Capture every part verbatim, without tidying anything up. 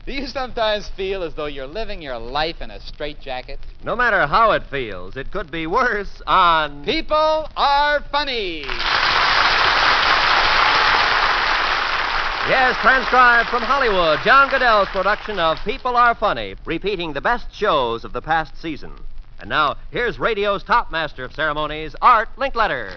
Do you sometimes feel as though you're living your life in a straitjacket? No matter how it feels, it could be worse on... People Are Funny. Yes, transcribed from Hollywood, John Goodell's production of People Are Funny, repeating the best shows of the past season. And now, here's radio's top master of ceremonies, Art Linkletter.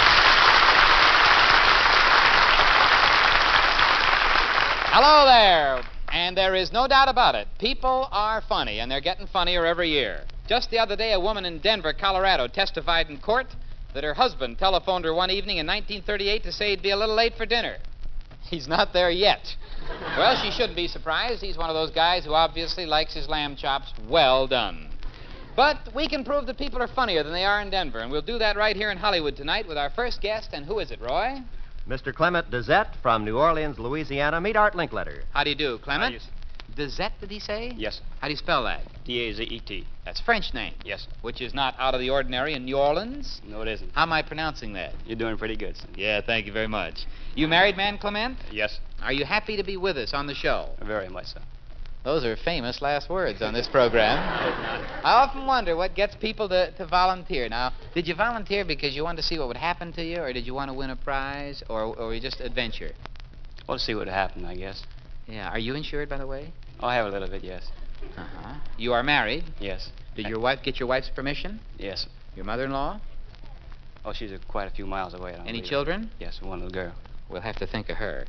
Hello there. And there is no doubt about it. People are funny, and they're getting funnier every year. Just the other day, a woman in Denver, Colorado, testified in court that her husband telephoned her one evening in nineteen thirty-eight to say he'd be a little late for dinner. He's not there yet. Well, she shouldn't be surprised. He's one of those guys who obviously likes his lamb chops well done. But we can prove that people are funnier than they are in Denver, and we'll do that right here in Hollywood tonight with our first guest. And who is it, Roy? Mister Clement Dezette from New Orleans, Louisiana. Meet Art Linkletter. How do you do, Clement? Uh, yes. Dezette, did he say? Yes. How do you spell that? D A Z E T. That's a French name. Yes. Which is not out of the ordinary in New Orleans. No, it isn't. How am I pronouncing that? You're doing pretty good, son. Yeah, thank you very much. You married man, Clement? Yes. Are you happy to be with us on the show? Very much so. Those are famous last words on this program. I often wonder what gets people to, to volunteer. Now, did you volunteer because you wanted to see what would happen to you, or did you want to win a prize, or, or you just adventure? We'll see what happened, I guess. Yeah. Are you insured, by the way? Oh, I have a little bit, yes. Uh-huh. You are married? Yes. Did your wife get your wife's permission? Yes. Your mother-in-law? Oh, she's a, quite a few miles away. I don't Any believe. children? Yes, one little girl. We'll have to think of her.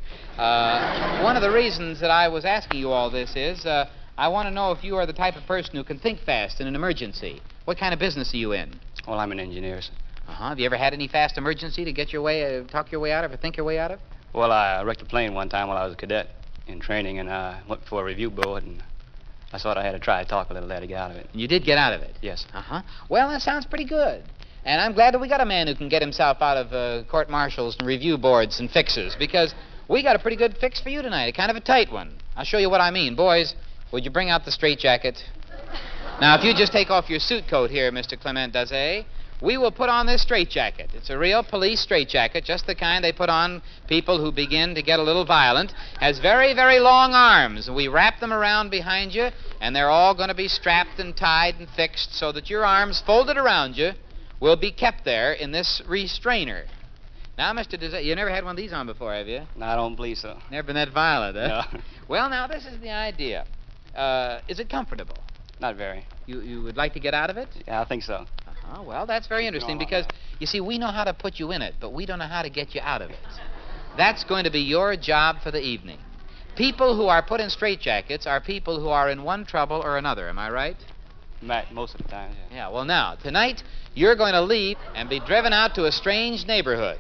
Uh, one of the reasons that I was asking you all this is uh, I want to know if you are the type of person who can think fast in an emergency. What kind of business are you in? Well, I'm an engineer, sir. Uh-huh. Have you ever had any fast emergency to get your way, uh, talk your way out of, or think your way out of? Well, I wrecked a plane one time while I was a cadet in training, and I went for a review board, and I thought I had to try to talk a little there to get out of it. And you did get out of it? Yes. Uh-huh. Well, that sounds pretty good. And I'm glad that we got a man who can get himself out of uh, court martials and review boards and fixes, because we got a pretty good fix for you tonight, a kind of a tight one. I'll show you what I mean. Boys, would you bring out the straitjacket? Now, if you just take off your suit coat here, Mister Clement Dezette, we will put on this straitjacket. It's a real police straitjacket, just the kind they put on people who begin to get a little violent. Has very, very long arms. We wrap them around behind you, and they're all going to be strapped and tied and fixed so that your arms folded around you will be kept there in this restrainer. Now, Mister Dezette, you never had one of these on before, have you? No, I don't believe so. Never been that violent, huh? No. Well, now, this is the idea. Uh, is it comfortable? Not very. You you would like to get out of it? Yeah, I think so. Uh-huh. Well, that's very interesting No, because, no. you see, we know how to put you in it, but we don't know how to get you out of it. That's going to be your job for the evening. People who are put in straitjackets are people who are in one trouble or another. Am I right? Right, most of the time, yeah. Yeah, well, now, tonight, you're going to leave and be driven out to a strange neighborhood.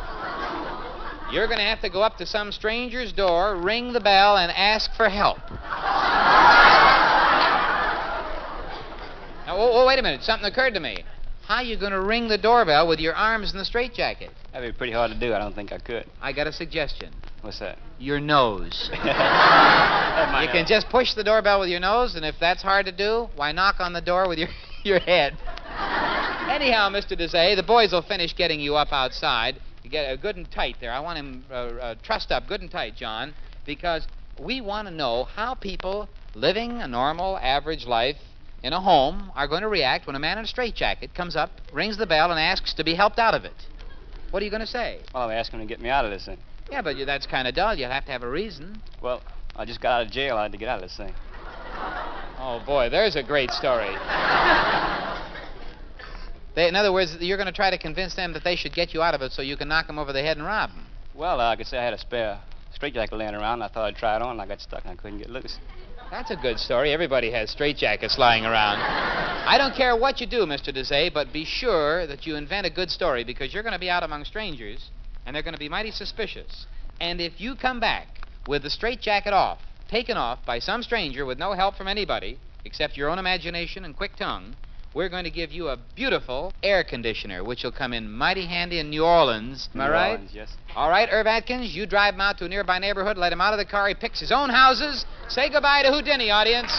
You're going to have to go up to some stranger's door, ring the bell, and ask for help. Now, oh, oh, wait a minute. Something occurred to me. How are you going to ring the doorbell with your arms in the straitjacket? That'd be pretty hard to do. I don't think I could. I got a suggestion. What's that? Your nose. That might You can help. just push the doorbell with your nose, and if that's hard to do, why knock on the door with your, your head? Anyhow, Mister Dezette, the boys will finish getting you up outside. You get uh, good and tight there. I want him uh, uh, trussed up good and tight, John, because we want to know how people living a normal, average life in a home are going to react when a man in a straitjacket comes up, rings the bell, and asks to be helped out of it. What are you going to say? Well, I'm asking him to get me out of this thing. Yeah, but you, that's kind of dull. You'll have to have a reason. Well, I just got out of jail. I had to get out of this thing. Oh, boy, there's a great story. They, in other words, you're going to try to convince them that they should get you out of it so you can knock them over the head and rob them. Well, uh, I could say I had a spare straitjacket laying around, and I thought I'd try it on, and I got stuck, and I couldn't get loose. That's a good story. Everybody has straitjackets lying around. I don't care what you do, Mister Dezette, but be sure that you invent a good story, because you're going to be out among strangers, and they're going to be mighty suspicious. And if you come back with the straitjacket off, taken off by some stranger with no help from anybody, except your own imagination and quick tongue, we're going to give you a beautiful air conditioner, which will come in mighty handy in New Orleans. Am I New right? Orleans, yes. All right, Irv Atkins, you drive him out to a nearby neighborhood, let him out of the car. He picks his own houses. Say goodbye to Houdini, audience.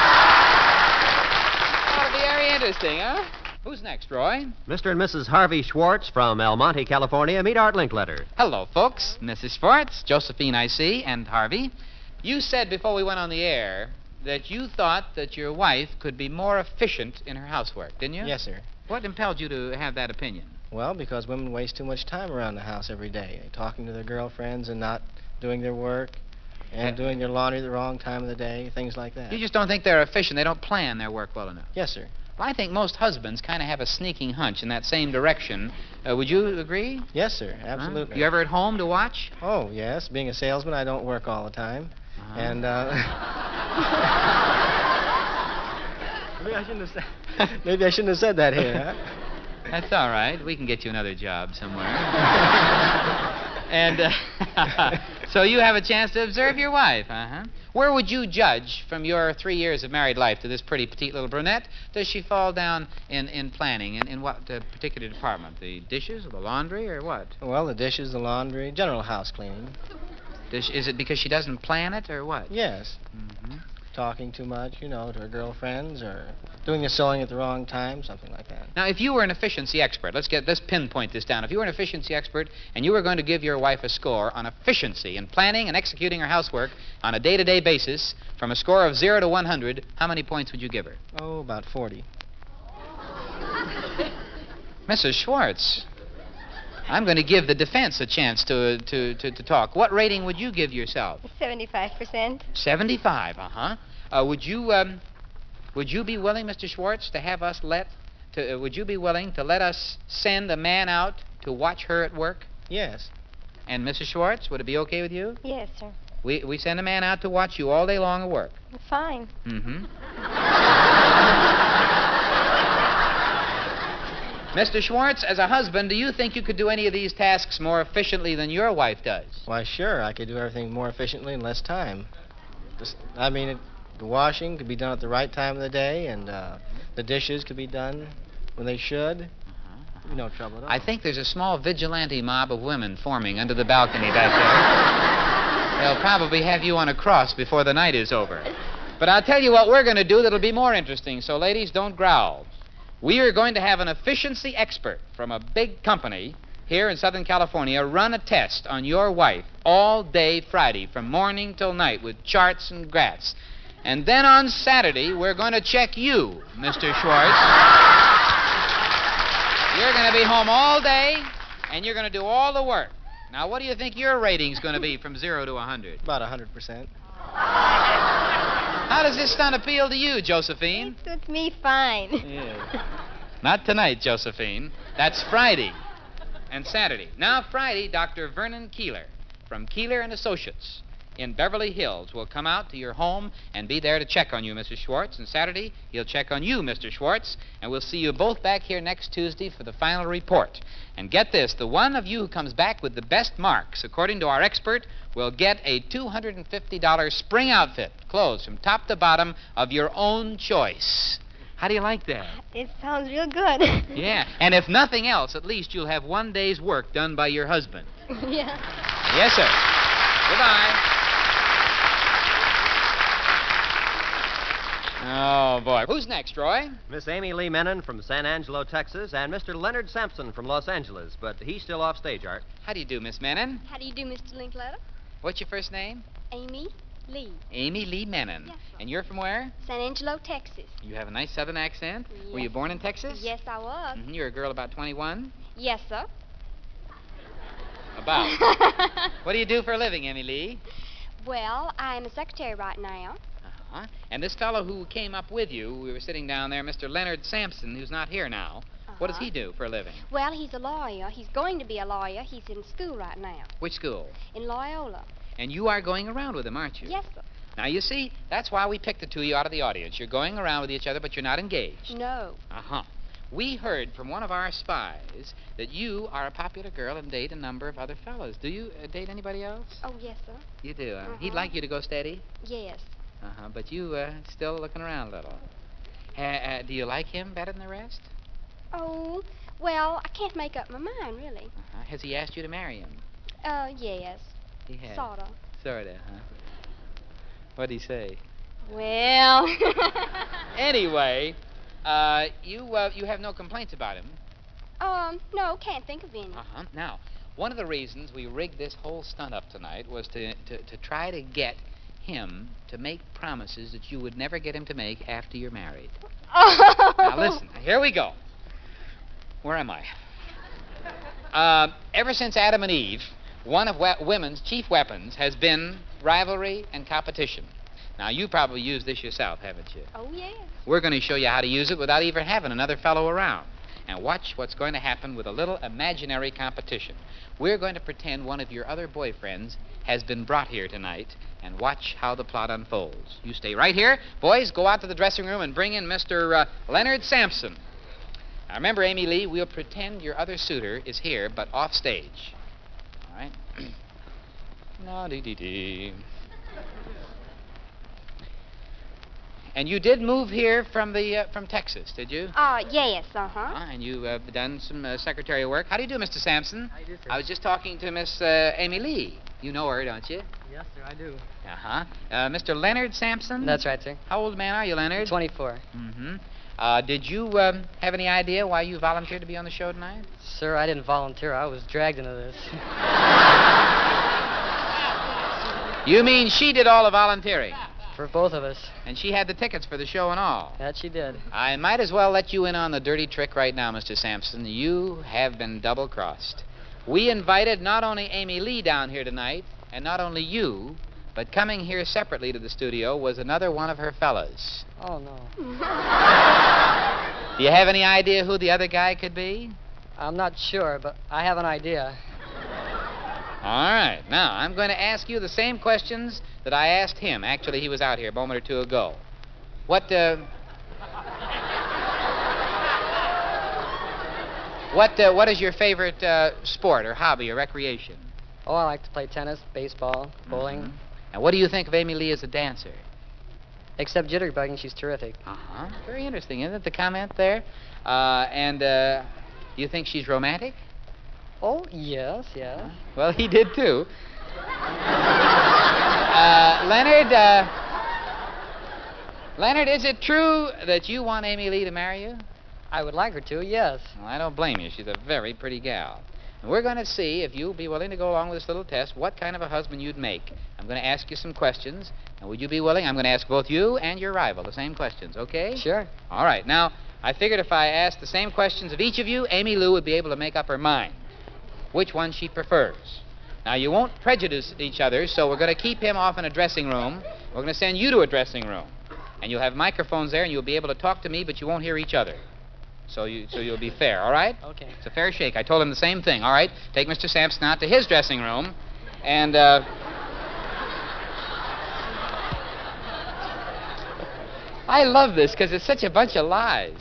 That'll be very interesting, huh? Who's next, Roy? Mister and Missus Harvey Schwartz from El Monte, California. Meet Art Linkletter. Hello, folks. Missus Schwartz, Josephine, I see, and Harvey. You said before we went on the air that you thought that your wife could be more efficient in her housework, didn't you? Yes, sir. What impelled you to have that opinion? Well, because women waste too much time around the house every day, talking to their girlfriends and not doing their work, and Uh, doing their laundry the wrong time of the day, things like that. You just don't think they're efficient. They don't plan their work well enough. Yes, sir. Well, I think most husbands kind of have a sneaking hunch in that same direction. Uh, would you agree? Yes, sir. Huh? Absolutely. You ever at home to watch? Oh, yes. Being a salesman, I don't work all the time. Uh-huh. And, uh... maybe I shouldn't have said... maybe I shouldn't have said that here, huh? That's all right. We can get you another job somewhere. And uh, so you have a chance to observe your wife, uh-huh. Where would you judge from your three years of married life to this pretty petite little brunette? Does she fall down in, in planning? In, in what uh, particular department? The dishes or the laundry or what? Well, the dishes, the laundry, general house cleaning. Does, is it because she doesn't plan it or what? Yes. Mm-hmm. Talking too much, you know, to her girlfriends, or doing the sewing at the wrong time, something like that. Now, if you were an efficiency expert, let's get let's pinpoint this down. If you were an efficiency expert and you were going to give your wife a score on efficiency in planning and executing her housework on a day-to-day basis, from a score of zero to one hundred, how many points would you give her? Oh, about forty. Missus Schwartz, I'm going to give the defense a chance to to to, to talk. What rating would you give yourself? seventy-five percent. seventy-five. Uh-huh. Uh, would you um, would you be willing, Mister Schwartz, to have us let to uh, would you be willing to let us send a man out to watch her at work? Yes. And Missus Schwartz, would it be okay with you? Yes, sir. We we send a man out to watch you all day long at work. Fine. Mm-hmm. Mister Schwartz, as a husband, do you think you could do any of these tasks more efficiently than your wife does? Why, sure. I could do everything more efficiently in less time. Just, I mean, it, the washing could be done at the right time of the day, and uh, the dishes could be done when they should. Uh-huh. Be no trouble at all. I think there's a small vigilante mob of women forming under the balcony back there. They'll probably have you on a cross before the night is over. But I'll tell you what we're going to do that'll be more interesting, so ladies, don't growl. We are going to have an efficiency expert from a big company here in Southern California run a test on your wife all day Friday from morning till night with charts and graphs. And then on Saturday, we're going to check you, Mister Schwartz. You're going to be home all day, and you're going to do all the work. Now, what do you think your rating's going to be from zero to one hundred? About one hundred percent. How does this stunt appeal to you, Josephine? It suits me fine. Yeah. Not tonight, Josephine. That's Friday and Saturday. Now, Friday, Doctor Vernon Keeler from Keeler and Associates in Beverly Hills will come out to your home and be there to check on you, Missus Schwartz. And Saturday, he'll check on you, Mister Schwartz, and we'll see you both back here next Tuesday for the final report. And get this, the one of you who comes back with the best marks, according to our expert, will get a two hundred fifty dollars spring outfit, clothes from top to bottom of your own choice. How do you like that? It sounds real good. Yeah, and if nothing else, at least you'll have one day's work done by your husband. Yeah. Yes, sir. Goodbye. Oh, boy. Who's next, Roy? Miss Amy Lee Menon from San Angelo, Texas, and Mister Leonard Sampson from Los Angeles, but he's still off stage, Art. How do you do, Miss Menon? How do you do, Mister Linkletter? What's your first name? Amy Lee. Amy Lee Menon. Yes, sir. And you're from where? San Angelo, Texas. You have a nice southern accent. Were you Yes. born in Texas? Yes, I was. Mm-hmm. You're a girl about twenty-one? Yes, sir. About. What do you do for a living, Amy Lee? Well, I'm a secretary right now. Uh-huh. And this fellow who came up with you, we were sitting down there, Mister Leonard Sampson, who's not here now. What does Uh-huh. he do for a living? Well, he's a lawyer. He's going to be a lawyer. He's in school right now. Which school? In Loyola. And you are going around with him, aren't you? Yes, sir. Now, you see, that's why we picked the two of you out of the audience. You're going around with each other, but you're not engaged. No. Uh-huh. We heard from one of our spies that you are a popular girl and date a number of other fellows. Do you uh, date anybody else? Oh, yes, sir. You do. Uh, Uh-huh. He'd like you to go steady. Yes. Uh-huh. But you uh, still looking around a little. Uh, uh, do you like him better than the rest? Oh, well, I can't make up my mind, really. Uh-huh. Has he asked you to marry him? Uh, yes. He has. Sort of. Sort of, huh? What'd he say? Well. Anyway, uh, you uh, you have no complaints about him. um, no, can't think of any. Uh-huh. Now, one of the reasons we rigged this whole stunt up tonight was to, to, to try to get him to make promises that you would never get him to make after you're married. Oh. Now, listen. Here we go. Where am I? Uh, ever since Adam and Eve, one of we- women's chief weapons has been rivalry and competition. Now, you probably used this yourself, haven't you? Oh, yes. We're going to show you how to use it without even having another fellow around. And watch what's going to happen with a little imaginary competition. We're going to pretend one of your other boyfriends has been brought here tonight, and watch how the plot unfolds. You stay right here. Boys, go out to the dressing room and bring in Mister Uh, Leonard Sampson. Now, remember, Amy Lee, we'll pretend your other suitor is here, but off stage. All right? La-dee-dee-dee. And you did move here from the uh, from Texas, did you? Uh, yes, uh-huh. Ah, and you've uh, done some uh, secretarial work. How do you do, Mister Sampson? How do you do, sir? I was just talking to Miss uh, Amy Lee. You know her, don't you? Yes, sir, I do. Uh-huh. Uh, Mister Leonard Sampson? That's right, sir. How old a man are you, Leonard? twenty-four. Mm-hmm. Uh, did you um, have any idea why you volunteered to be on the show tonight? Sir, I didn't volunteer. I was dragged into this. You mean she did all the volunteering? For both of us. And she had the tickets for the show and all? That she did. I might as well let you in on the dirty trick right now, Mister Sampson. You have been double-crossed. We invited not only Amy Lee down here tonight, and not only you, but coming here separately to the studio was another one of her fellas. Oh, no. Do you have any idea who the other guy could be? I'm not sure, but I have an idea. All right. Now, I'm going to ask you the same questions that I asked him. Actually, he was out here a moment or two ago. What, uh... what, uh, what is your favorite uh, sport or hobby or recreation? Oh, I like to play tennis, baseball, bowling. Mhm. And what do you think of Amy Lee as a dancer? Except jitterbugging, she's terrific. Uh-huh. Very interesting, isn't it, the comment there? Uh, and, uh, you think she's romantic? Oh, yes, yes. Well, he did, too. uh, Leonard, uh... Leonard, is it true that you want Amy Lee to marry you? I would like her to, yes. Well, I don't blame you. She's a very pretty gal. And we're going to see, if you'll be willing to go along with this little test, what kind of a husband you'd make. I'm going to ask you some questions, and would you be willing? I'm going to ask both you and your rival the same questions, okay? Sure. All right. Now, I figured if I asked the same questions of each of you, Amy Lou would be able to make up her mind which one she prefers. Now, you won't prejudice each other, so we're going to keep him off in a dressing room. We're going to send you to a dressing room. And you'll have microphones there, and you'll be able to talk to me, but you won't hear each other. So, you, so you'll be fair, all right? Okay. It's a fair shake. I told him the same thing. All right, take Mister Sampson out to his dressing room, and, uh... I love this, because it's such a bunch of lies.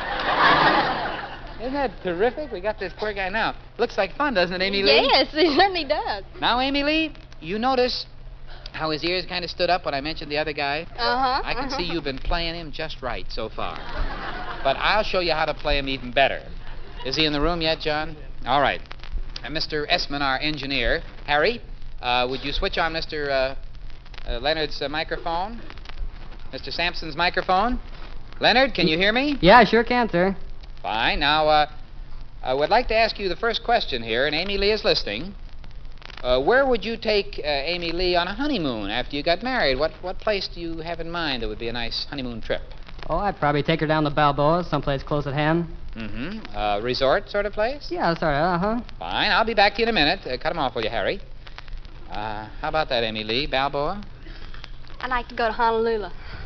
Isn't that terrific? We got this poor guy now. Looks like fun, doesn't it, Amy Lee? Yes, it certainly does. Now, Amy Lee, you notice how his ears kind of stood up when I mentioned the other guy? Uh-huh. I can uh-huh. see you've been playing him just right so far. But I'll show you how to play him even better. Is he in the room yet, John? All right. And Mister Esman, our engineer. Harry, uh, would you switch on Mister Uh, uh, Leonard's uh, microphone? Mister Sampson's microphone? Leonard, can you hear me? Yeah, I sure can, sir. Fine. Now, uh, I would like to ask you the first question here, and Amy Lee is listening. Uh, where would you take uh, Amy Lee on a honeymoon after you got married? What what place do you have in mind that would be a nice honeymoon trip? Oh, I'd probably take her down to Balboa, someplace close at hand. Mm-hmm. Uh, resort sort of place? Yeah, sorry, uh-huh. Fine. I'll be back to you in a minute. Uh, cut him off, will you, Harry? Uh, how about that, Amy Lee? Balboa? I'd like to go to Honolulu.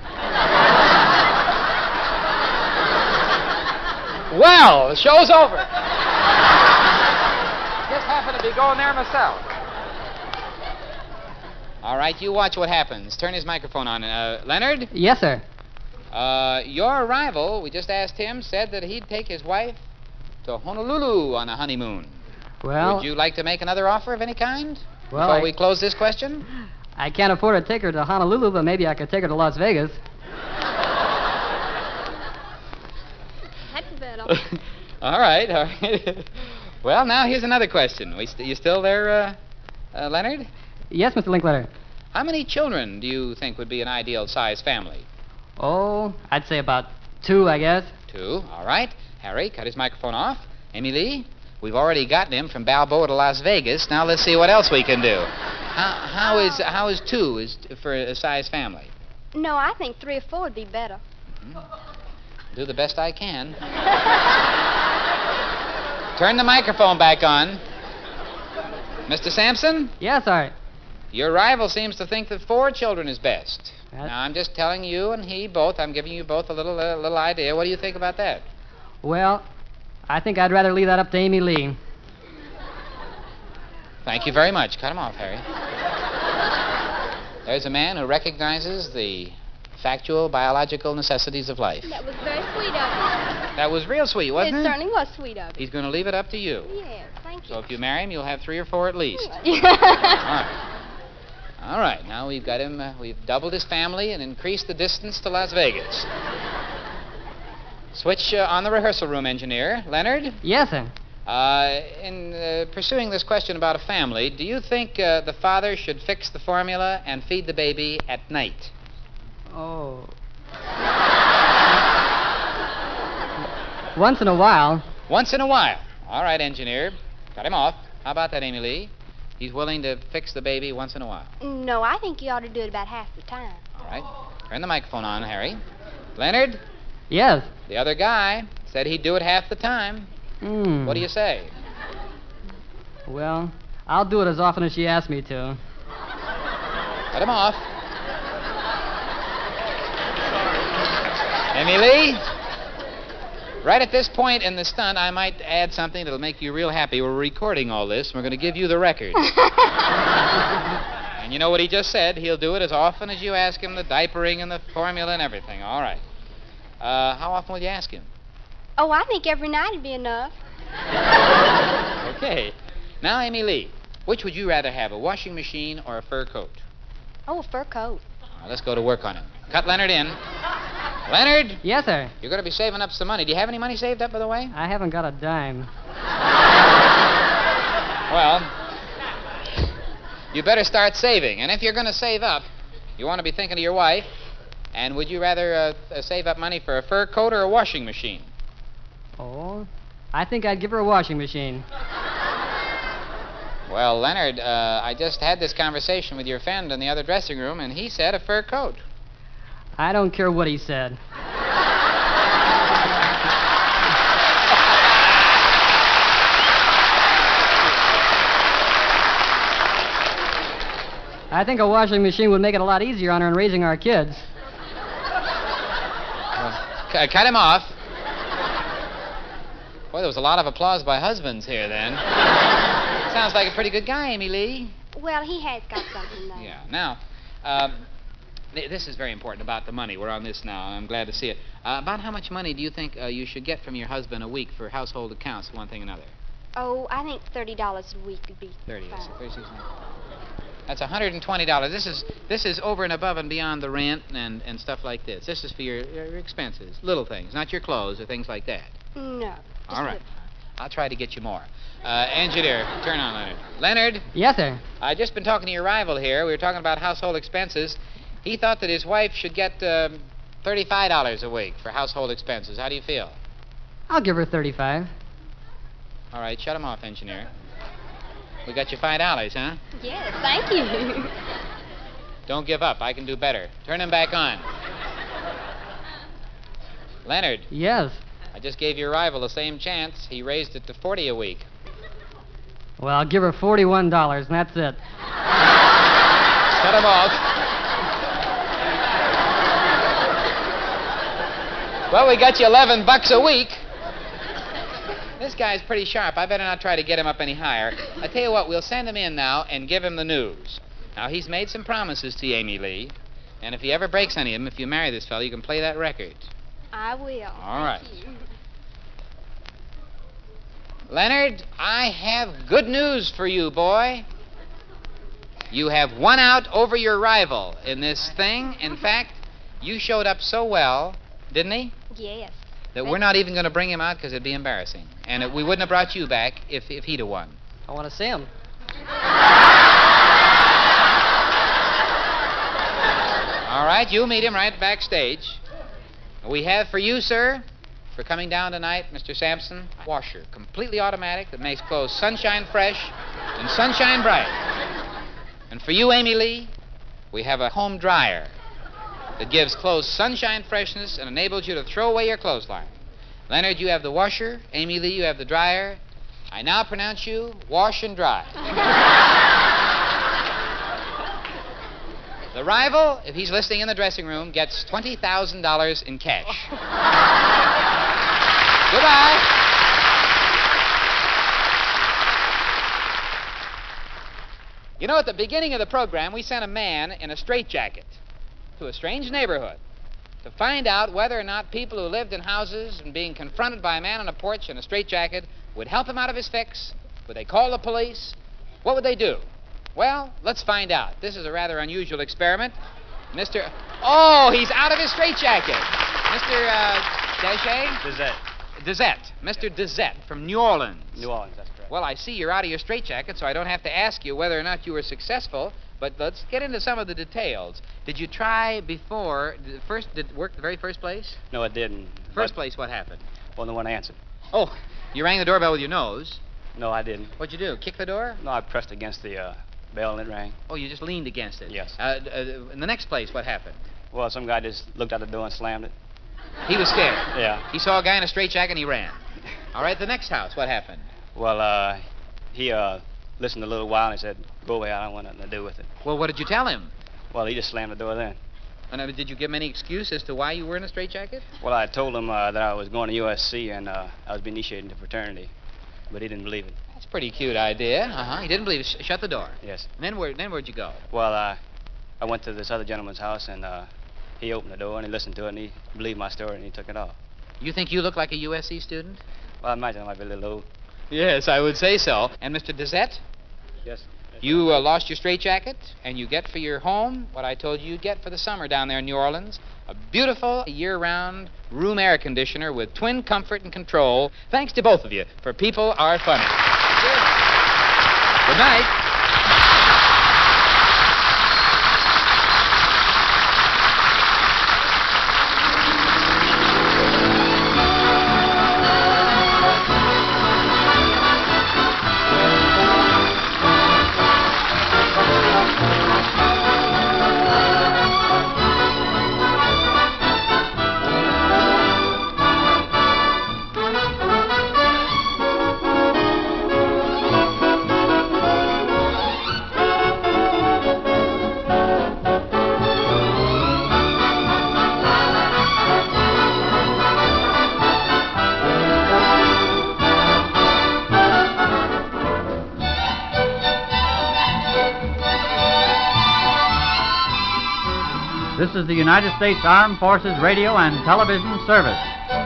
Well, the show's over. Just happened to be going there myself. All right, you watch what happens. Turn his microphone on. Uh, Leonard? Yes, sir. Uh, your rival, we just asked him, said that he'd take his wife to Honolulu on a honeymoon. Well, Would you like to make another offer of any kind Well, before I- we close this question? I can't afford to take her to Honolulu, but maybe I could take her to Las Vegas. That's better. All right, all right. Well, now here's another question. We st- you still there, uh, uh, Leonard? Yes, Mister Linkletter. How many children do you think would be an ideal size family? Oh, I'd say about two, I guess. Two. All right. Harry, cut his microphone off. Amy Lee, we've already gotten him from Balboa to Las Vegas. Now let's see what else we can do. How, how is how is two is for a size family? No, I think three or four would be better. Do the best I can. Turn the microphone back on. Mister Sampson, Yes, Art. your rival seems to think that four children is best. That- Now, I'm just telling you and he both, I'm giving you both a little uh, little idea. What do you think about that? Well, I think I'd rather leave that up to Amy Lee. Thank you very much. Cut him off, Harry. There's a man who recognizes the factual, biological necessities of life. That was very sweet of you. That was real sweet, wasn't it it? certainly was sweet of you. He's going to leave it up to you. Yes, thank you. So if you marry him, you'll have three or four at least. All Yeah. right. All right. Now we've got him. Uh, we've doubled his family and increased the distance to Las Vegas. Switch uh, on the rehearsal room, engineer. Leonard, Yes, sir. uh, in uh, pursuing this question about a family, do you think uh, the father should fix the formula and feed the baby at night? Oh. Once in a while. Once in a while. All right, engineer. Cut him off. How about that, Amy Lee? He's willing to fix the baby once in a while. No, I think you ought to do it about half the time. All right. Turn the microphone on, Harry. Leonard, Yes. the other guy said he'd do it half the time. Hmm. What do you say? Well, I'll do it as often as she asks me to. Cut him off. Amy Lee? Right at this point in the stunt, I might add something that'll make you real happy. We're recording all this. We're going to give you the record. And you know what he just said? He'll do it as often as you ask him, the diapering and the formula and everything. All right. Uh, how often will you ask him? Oh, I think every night would be enough. Okay. Now, Amy Lee, which would you rather have, a washing machine or a fur coat? Oh, a fur coat. Now, let's go to work on it. Cut Leonard in. Leonard, Yes, sir. you're going to be saving up some money. Do you have any money saved up, by the way? I haven't got a dime. Well, you better start saving. And if you're going to save up, you want to be thinking of your wife. And would you rather uh, uh, save up money for a fur coat or a washing machine? Oh, I think I'd give her a washing machine. Well, Leonard, uh, I just had this conversation with your friend in the other dressing room, and he said a fur coat. I don't care what he said. I think a washing machine would make it a lot easier on her in raising our kids. C- cut him off. Boy, there was a lot of applause by husbands here then. Sounds like a pretty good guy, Amy Lee. Well, he has got something, though. Yeah. Now, um, th- this is very important about the money. We're on this now, and I'm glad to see it. Uh, about how much money do you think uh, you should get from your husband a week for household accounts, one thing or another? Oh, I think thirty dollars a week would be Thirty. fine. That's thirty-six. That's one hundred and twenty dollars. This is this is over and above and beyond the rent and, and stuff like this. This is for your, your expenses, little things, not your clothes or things like that. No. just All a right. little. I'll try to get you more. Uh, engineer, turn on Leonard. Leonard, Yes, sir. I've just been talking to your rival here. We were talking about household expenses. He thought that his wife should get um, thirty-five dollars a week for household expenses. How do you feel? I'll give her thirty-five. All right, shut him off, engineer. We got you five dollars, huh? Yes, thank you. Don't give up. I can do better. Turn him back on. Leonard, Yes. I just gave your rival the same chance. He raised it to forty a week. Well, I'll give her forty-one dollars, and that's it. Shut him off. Well, we got you eleven bucks a week. This guy's pretty sharp. I better not try to get him up any higher. I tell you what, we'll send him in now and give him the news. Now, he's made some promises to you, Amy Lee. And if he ever breaks any of them, if you marry this fellow, you can play that record. I will. All right. Thank you. Leonard, I have good news for you, boy. You have won out over your rival in this thing. In fact, you showed up so well, didn't he? Yes. That we're not even going to bring him out because it'd be embarrassing. And it, we wouldn't have brought you back if, if he'd have won. I want to see him. All right, you'll meet him right backstage. We have for you, sir, for coming down tonight, Mister Sampson, a washer, completely automatic that makes clothes sunshine fresh and sunshine bright. And for you, Amy Lee, we have a home dryer that gives clothes sunshine freshness and enables you to throw away your clothesline. Leonard, you have the washer. Amy Lee, you have the dryer. I now pronounce you wash and dry. The rival, if he's listening in the dressing room, gets twenty thousand dollars in cash. Goodbye. You know, at the beginning of the program, we sent a man in a straitjacket to a strange neighborhood to find out whether or not people who lived in houses and being confronted by a man on a porch in a straitjacket would help him out of his fix. Would they call the police? What would they do? Well, let's find out. This is a rather unusual experiment. Mister Oh, he's out of his straitjacket. Mister Uh, Deshay? Dezette. Dezette. Mister Dezette from New Orleans. New Orleans, that's correct. Well, I see you're out of your straitjacket, so I don't have to ask you whether or not you were successful. But let's get into some of the details. Did you try before? Did it first, did it work the very first place? No, it didn't. First But- place, what happened? Well, no one answered. Oh, you rang the doorbell with your nose. No, I didn't. What'd you do? Kick the door? No, I pressed against the uh, bell and it rang. Oh, you just leaned against it. Yes. Uh, uh, in the next place, what happened? Well, some guy just looked out the door and slammed it. He was scared. Yeah. He saw a guy in a straitjacket and he ran. All right, the next house, what happened? Well, uh, he uh, listened a little while and he said, "Go away, I don't want nothing to do with it." Well, what did you tell him? Well, he just slammed the door then. And uh, did you give him any excuse as to why you were in a straitjacket? Well, I told him uh, that I was going to U S C and uh, I was being initiated into fraternity, but he didn't believe it. That's a pretty cute idea. Uh-huh. He didn't believe it. Sh- shut the door. Yes. And then where? Then where'd you go? Well, uh, I went to this other gentleman's house and uh, he opened the door and he listened to it and he believed my story and he took it off. You think you look like a U S C student? Well, I imagine I might be a little old. Yes, I would say so. And Mister Dezette, Yes. you uh, lost your straitjacket, and you get for your home what I told you you'd get for the summer down there in New Orleans. A beautiful year-round room air conditioner with twin comfort and control. Thanks to both of you, for people are funny. Good night. This is the United States Armed Forces Radio and Television Service.